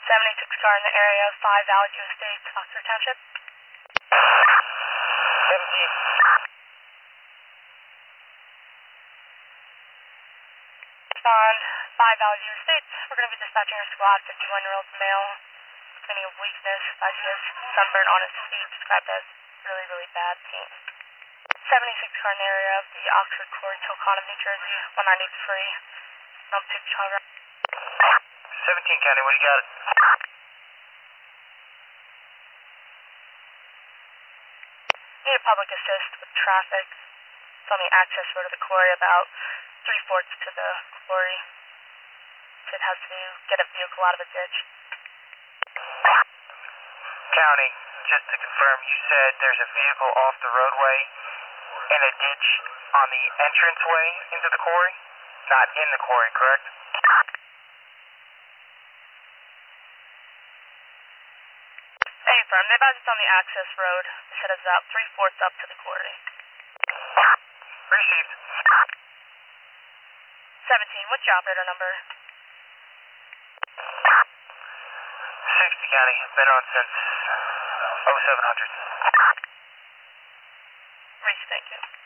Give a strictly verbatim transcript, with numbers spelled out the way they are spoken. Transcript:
seventy-six car in the area, five Valley View Estates, Oxford Township. seventeen. On five Valley View Estates, we're going to be dispatching our squad, fifty-one-year-old male, complaining of weakness, viscous, sunburn on his feet, described as really, really bad pain. seventy-six car in the area of the Oxford Court, Tilcona, New Jersey, one ninety-three, um, two Child. seventeen County, what do you got? Need a public assist with traffic. It's on the access road of the quarry, about three-fourths to the quarry. It has to get a vehicle out of a ditch. County, just to confirm, you said there's a vehicle off the roadway in a ditch on the entranceway into the quarry? Not in the quarry, correct? Hey, firm, they advise it's on the access road. They said it's about three-fourths up to the quarry. Received. seventeen, what's your operator number? sixty County, been on since oh seven hundred. Reese, thank you.